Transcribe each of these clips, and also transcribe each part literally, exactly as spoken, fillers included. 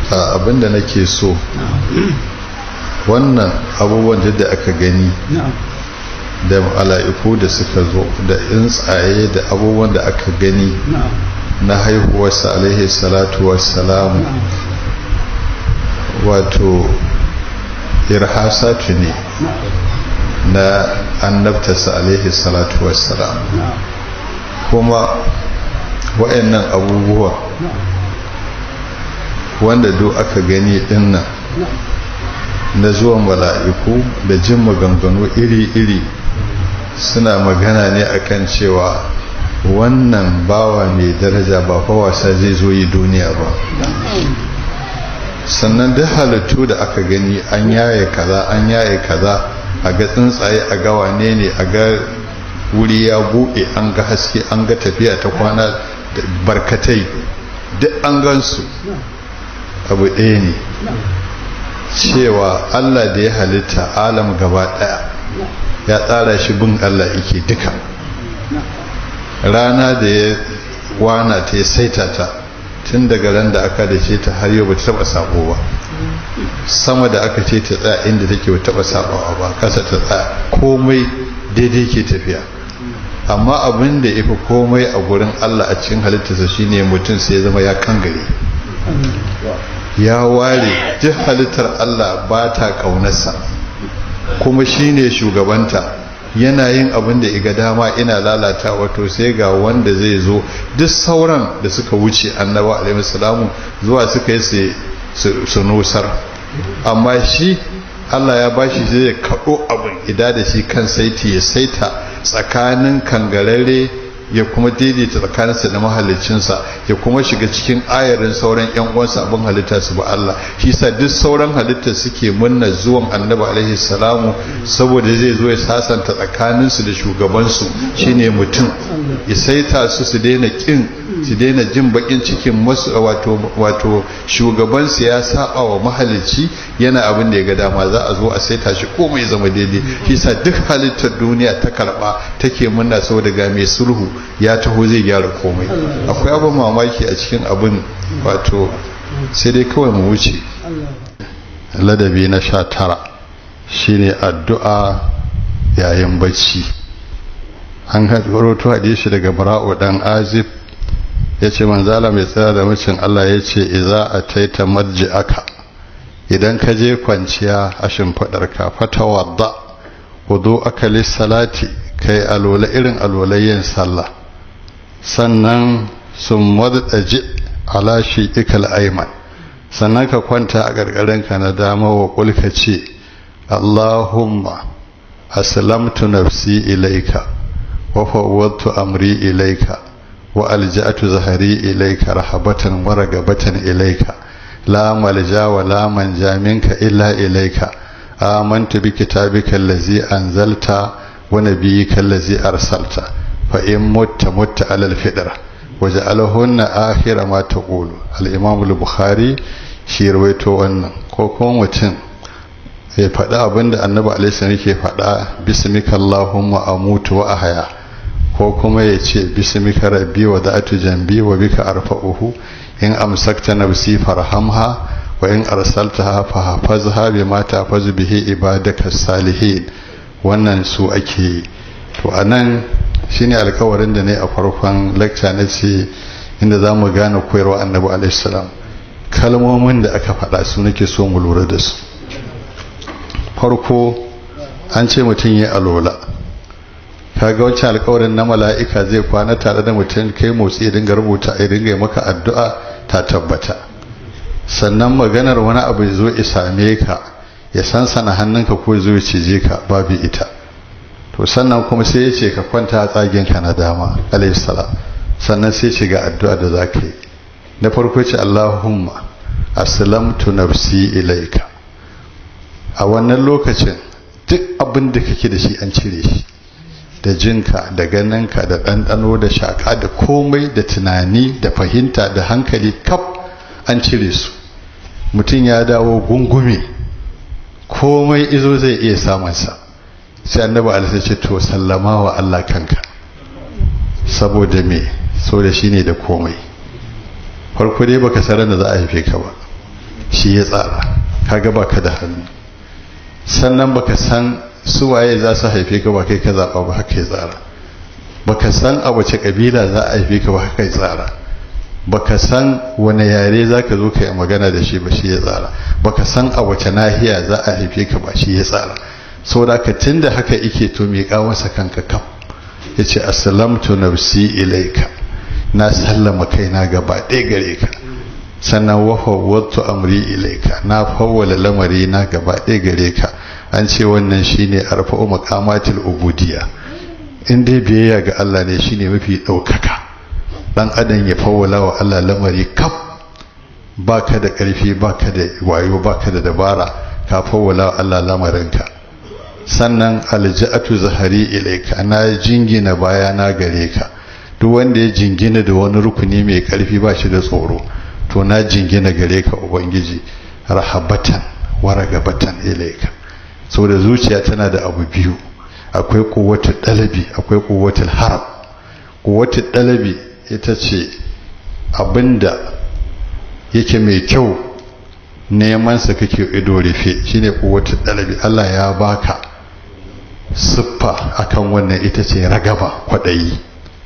abinda nake so wannan abubuwan da aka gani da mala'iku da suka zo da tsuntsaye da abubuwan da aka gani na haihuwarsa alaihi salatu wassalamu wato irhasatu ne na annabtarsa alaihi salatu wassalam kuma wa'annan abubuwa wanda duk aka gani dinnan na zuwan mala'iku da jin maganganu iri-iri suna magana ne akan cewa wannan bawa mai daraja ba fa wasa zai zo yi duniya ba. Sannan duk halittu da aka gani an yaye kaza an yaye kaza, a ga tsuntsaye, a ga wane ne, a ga wuri ya buɗe, an ga haske, an ga tafiya ta kwana barkatai, duk an gansu. Abu ɗaya ne cewa Allah da ya halitta alam gaba ɗaya ya tsara shi bin Allah yake duka. Rana da ya wana ta ya saita ta tun daga ran da aka da ce ta har yau ba ta taba sabo ba. Sama da aka ce ta tsaya inda take ba taba sabawa ba, kasa ta tsaya, komai daidai ke tafiya. Amma abin da yafi komai a gurin Allah a cikin halittarsa shine mutum sai ya zama ya kangare, ya ware duk halittar Allah ba ta kaunarsa, kuma shine shugabanta, yana yin abin da iga dama ina lalata. Wato sai ga wanda zai zo, duk sauran da suka wuce annaba alaihi salamu zuwa suka yi su nusar, amma shi Allah ya bashi zai kaɗo abin ida da shi kan saiti ya saita tsakanin kangararre ya kuma daidaita tsakaninsa da mahaliccinsa, ya kuma shiga cikin ayarin sauran yan uwansa abin halitta su ba Allah. Shi sa duk sauran halitta suke munna zuwan annabi alaihi salamu, saboda zai zo ya sasanta tsakaninsu da shugabansu shine mutum, ya saita su su daina kin, su daina jin bakin cikin masu wato wato shugabansu ya saba wa mahalicci, yana abin da ya ga dama za a zo a saita shi komai zama daidai. Shi sa duk halittar duniya ta karba take munna saboda ga mai sulhu ya taho zai gyara komai. Akwai abin mamaki a cikin abin, wato sai dai kawai mu wuce. Ladabi na sha tara shine addu'a yayin bacci. An haɗu hadisi daga Bara'u dan Azib yace manzala mai tsaya da mucin Allah yace idza ataita marji'aka, idan ka je kwanciya a shimfidarka, fatawadda wudu'aka lis-salati, kai alola irin alolayyin sallah, sannan sun waddaji ala shi'ikal ayman, sannan ka kwanta a gargarinka na dama wa kulka ce Allahumma aslamtu nafsi ilaika wa fawwadtu amri ilaika wa alja'atu zahari ilaika rahabatan wa ragabatan ilaika la malja wa la manja minka illa ilaika amantu bi kitabika allazi anzalta wa nabiyyika allazi arsalta fa in mutta mutta ala alfitra waj'alhunna akhira ma taqulu. al-imam al-bukhari shi rawaito wannan. Ko kuma mutum ya faɗa abinda annabi alaihi salam yake faɗa, bismika allahumma amutu wa ahya, ko kuma ya ce bismika rabbi wa da'atu jambi wa bika arfa'uhu, in amsakta nafsi farhamha wa in arsaltaha fahfazha bima tahfazu bihi ibadaka salihin. Wannan su ake yi. To anan shine alƙawarin da ne a farkon lecture na ce inda zamu gane koyarwa annabi alaihi salam, kalmomin da aka faɗa su nake so mu lura da su. Farko an ce mutum ya alola, kaga wancan alƙawarin na mala'ika zai kwana tare da mutum, kai motsi ya dinga rubuta ya dinga maka addu'a, ta tabbata. Sannan maganar wani abu ya zo ya same ka, ya sansana hannunka ko ya zo ya cije ka, babu ita. To sannan kuma sai ya ce ka kwanta a tsaginka na dama alayhi salam, sannan sai ce ga addu'a da za ka yi. Na farko ce Allahumma aslamtu nafsi ilaika. A wannan lokacin duk abin da kake da shi an cire shi, da jinka da ganinka da ɗanɗano da shaƙa da komai da tunani da fahimta da hankali kaf an cire su. Mutum ya dawo gungume, komai izo zai iya samunsa. Sai annabi alaihi ce to sallama wa Allah kanka, saboda me? So da shine da komai. Farko dai baka sanar da za a haife ka ba, shi ya tsara. Kaga baka da hannu. Sannan baka san su waye za su haife ka ba kai ka zaba ba, haka ya tsara. Baka san a wace kabila za a haife ka ba, haka ya tsara. Baka san wani yare za ka zo ka yi magana da shi ba, shi ya tsara. Baka san a wace nahiya za a haife ka ba, shi ya tsara. saboda ka tunda haka yake to miƙa masa kanka kam. Yace aslamtu nafsi ilaika, na sallama kaina gaba ɗaya gare ka. Sannan wa fawwadtu amri ilaika, na fawwala lamari na gaba ɗaya gare ka. An ce wannan shine arfa'u maqamatil ubudiyya. In dai biyayya ga Allah ne shine mafi ɗaukaka. Dan adam ya fawwala wa Allah lamari kaf, baka da ƙarfi, baka da wayo, baka da dabara, ka fawwala wa Allah lamarinka. Sannan alja'atu zahari ilaika, na jingina baya na gare ka. Duk wanda ya jingina da wani rukuni mai ƙarfi ba shi da tsoro, to na jingina gare ka ubangiji, rahabatan wa ragabatan ilaika. Saboda zuciya tana da abu biyu, akwai quwwatul dalabi, akwai quwwatul harab. Quwwatul dalabi ita ce abinda yake mai kyau, neman sa kake ido rufe, shine quwwatul dalabi. Allah ya baka siffa akan wannan, ita ce ragaba, kwadayi.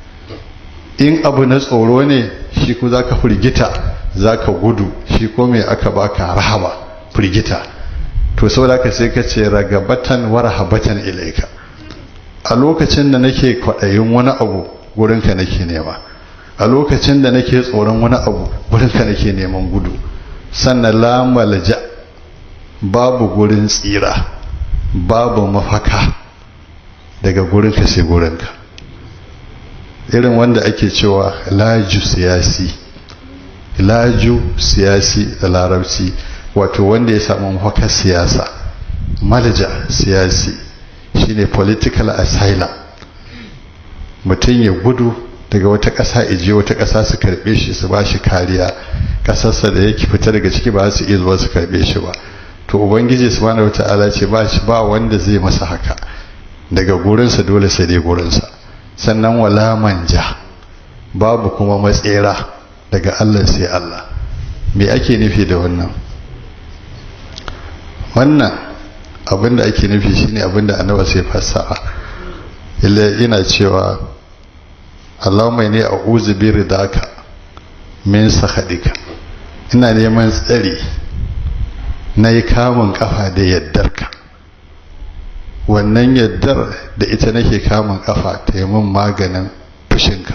In abu na tsoro ne, shi ko zaka firgita, zaka gudu, shi ko me aka baka rahaba, firgita. To saboda ka sai ka ce ragabatan wa rahabatan ilaika. A lokacin da nake kwadayin wani abu, gurinka nake nema. A lokacin da nake tsoron wani abu, gurinka nake neman gudu. Sannan la malja, babu gurin tsira, babu mafaka daga gurinka sai gurinka. Irin wanda ake cewa laju siyasi, laju siyasi da larabci, wato wanda ya samu mafakar siyasa. Malja siyasi shine political asylum. Mutum ya gudu daga wata ƙasa ije wata ƙasa su karɓe shi, su ba shi kariya. Ƙasarsa da yake fita daga ciki ba su iya zuwa su karɓe shi ba. To ubangiji subhanahu wata'ala ce ba shi ba wanda zai masa haka, daga gurinsa dole sai dai gurinsa. Sannan wala manja, babu kuma matsera daga Allah sai Allah. Me ake nufi da wannan? Wannan abinda ake nufi shine abinda annabi sai fassara. Illa yana cewa Allahumma inni a'udhu bi ridaka min sakhatika. Ina neman tsari na yi kamun kafa da yaddarka. Wannan yaddar da ita nake kamun kafa ta yi min maganin fushinka.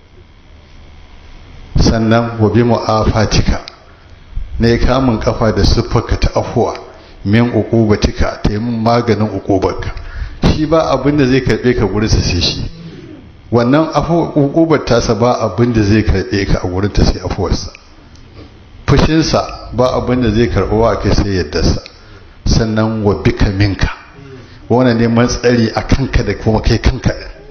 Sannan wa bi mu'afatika, na yi kamun kafa da siffarka ta afuwa, min uqubatika, ta yi min maganin uqubarka. Shi ba abin da zai karbe ka gurin sa sai shi. Wannan uqubar tasa ba abin da zai karbe ka a gurin ta sai afuwarsa. Fushinsa ba abin da zai karɓuwa kai sai yaddarsa. Sannan wa bika minka, wannan neman tsari a kanka da kuma kai kanka.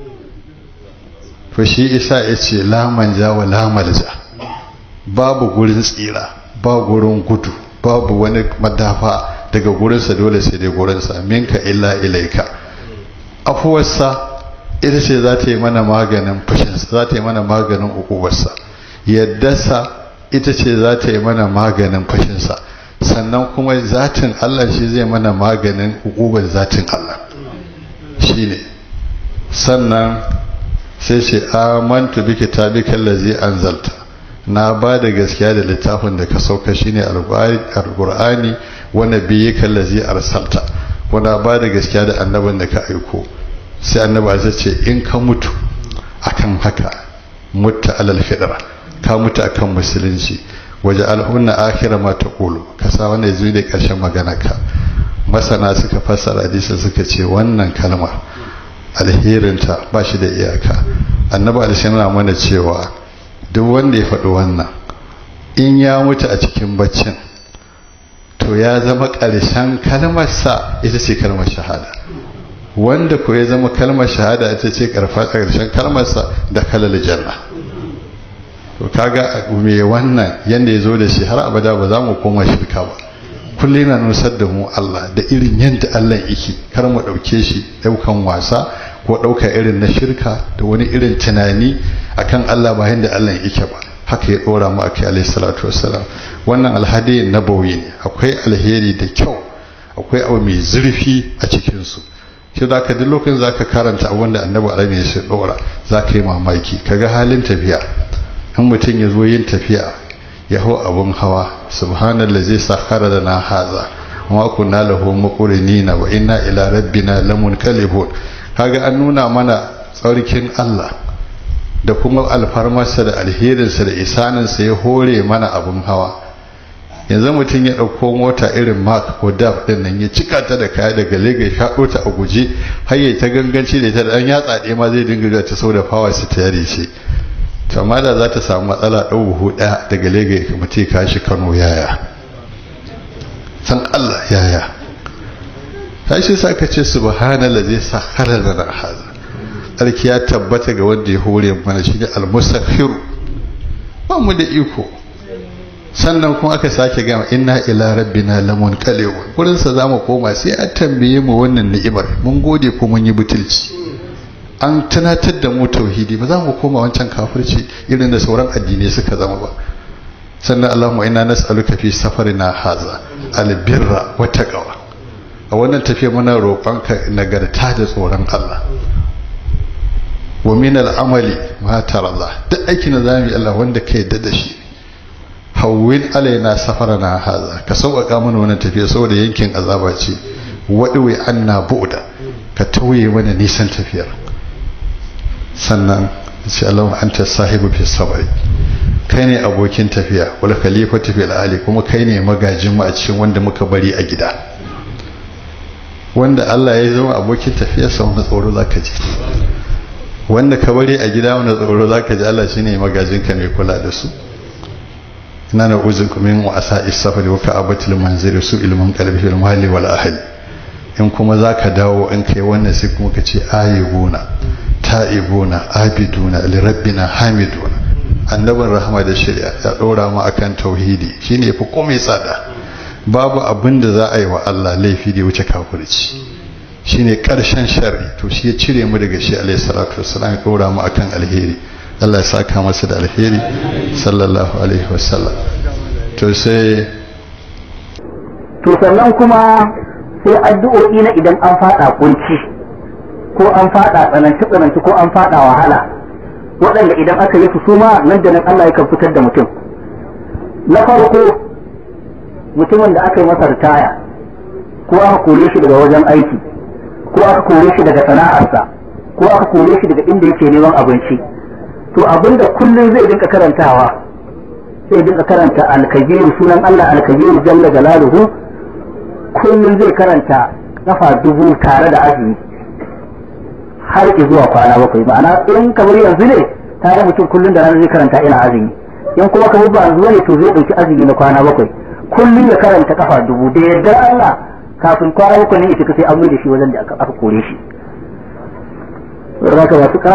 To shi isa ya ce la manja wa la malja, babu gurin tsira, ba gurin gudu, babu wani madafa daga gurinsa, dole sai dai gurinsa. Minka illa ilaika. Afuwarsa ita ce za ta yi mana maganin fushinsa, za ta yi mana maganin ukubarsa. Yaddarsa ita ce za ta yi mana maganin fushinsa. Sannan kuma zatin Allah shi zai mana maganin ukubar zatin Allah shi ne. Sannan sai ce amantu bi kitabika allazi anzalta, na ba da gaskiya da littafin da ka sauka shine alqur'ani, wa nabiyyika allazi arsalta, wana ba da gaskiya da annabin da ka aiko. Sai annabi ya ce in ka mutu akan haka, mutta alal fitra, ka mutu akan musulunci, waje alhunna akhira ma taqulu, ka sa wannan yazo da karshen maganarka. Masana suka fassara hadisi suka ce wannan kalma alherinta ba shi da iyaka. Annabi alsana mana cewa duk wanda ya faɗi wannan, in ya mutu a cikin baccin, to ya zama ƙarshen kalmarsa ita ce kalmar shahada. Wanda ko ya zama kalmar shahada ita ce ƙarshen kalmarsa, da kalal janna. To kaga me wannan yanda ya zo da shi har abada ba za mu koma shirka ba. Kullum yana nusar da mu Allah da irin yanda Allah yake, kar mu ɗauke shi ɗaukan wasa ko ɗauka irin na shirka da wani irin tunani akan Allah ba yanda Allah yake ba. haka ya dora mu akai alayhi salatu wassalam. Wannan alhadi nabawi ne, akwai alheri da kyau, akwai abu mai zurfi a cikin su. Shi zaka duk lokacin zaka karanta abin da annabi alaihi ya dora zaka yi mamaki kaga halin tafiya. In mutum ya zo yin tafiya ya hau abun hawa, subhanallazi sakhara lana haza wa kunna lahu muqrinina wa inna ila rabbina lamunqalibun. Kaga an nuna mana tsarkin Allah da kuma alfarmarsa da alherinsa da isaninsa ya hore mana abun hawa. Yanzu mutum ya ɗauko mota irin mark ko daf ɗin nan ya cika ta da kaya daga Lagos ya ɗo ta a guje har ya ta ganganci da ita da ɗan yatsa ɗaya ma zai dinga zuwa ta sau da fawa su ta yare ce. To amma da za ta samu matsala ɗau buhu ɗaya daga Lagos mutum ya kashi Kano yaya san Allah yaya. Ta shi sa ka ce subhanallazi sakhara lana hadha. Tsarki ya tabbata ga wanda ya hore mana shi ne al-musakhiru. Ba mu da iko. Sannan kuma aka sake gama inna ila rabbina lamunqalibun. Gurin sa zamu koma sai a tambaye mu wannan ni'imar. Mun gode ko mun yi butulci. An tunatar da mu tauhidi, ba za mu koma wancan kafirci irin da sauran addinai suka zama ba. Sannan Allahumma inna nas'aluka fi safarina haza al-birra wa taqwa. A wannan tafiya muna roƙonka nagarta da tsoron Allah. Wa min al-amali ma tarallah. Duk aikin da zamu yi Allah wanda ka yadda da shi. Hawwin alaina safarana haza. Ka sauƙaƙa mana wannan tafiya saboda yankin azaba ce. Wadwi anna bu'da. Ka tauye mana nisan tafiyar. Sannan sai Allah anta sahibu fi sabri. Kai ne abokin tafiya, wal khalifatu fil ali, kuma kai ne magajin mu a cikin wanda muka bari a gida. Wanda Allah ya zama abokin tafiya sa wanda tsoro zaka ji. Wanda ka bari a gida wanda tsoro zaka ji Allah shine magajin ka mai kula da su. Ina na uzukum min wa'asa is-safari wa ka'abatil manzil su ilmun qalbi fil mali wal ahli. In kuma zaka dawo in kai wannan sai kuma ka ce ayibuna ta'ibuna abiduna li rabbina hamiduna. Annabin rahama da shari'a ya dora mu akan tauhidi shine yafi komai tsada. Babu abin da za a yi wa Allah laifi da wuce kafirci. Shine karshen sharri, to shi ya cire mu daga shi alayhi salatu wassalam ya dora mu akan alheri. Allah ya saka masa da alheri sallallahu alaihi wasallam. To sai to sannan kuma sai addu'o'i na idan an fada kunci ko an fada tsananci tsananci ko an fada wahala, waɗanda idan aka yi su suma nan da nan Allah yakan fitar da mutum. Na farko, mutumin da aka yi masa ritaya ko aka kore shi daga wajen aiki ko aka kore shi daga sana'arsa ko aka kore shi daga inda yake neman abinci, to abinda kullum zai dinka karantawa sai dinka karanta al-kabir, sunan Allah al-kabir jalla jalaluhu, kullum zai karanta kafa dubu tare da azumi har zuwa kwana bakwai. Ma'ana in kamar yanzu ne tare mutum kullum da rana zai karanta ina azumi, in kuma kamar ba yanzu ne to zai dauki azumi na kwana bakwai, kullum ya karanta kafa dubu da yardar Allah kafin kwana bakwai ne ita sai an mai da shi wajen da aka kore shi.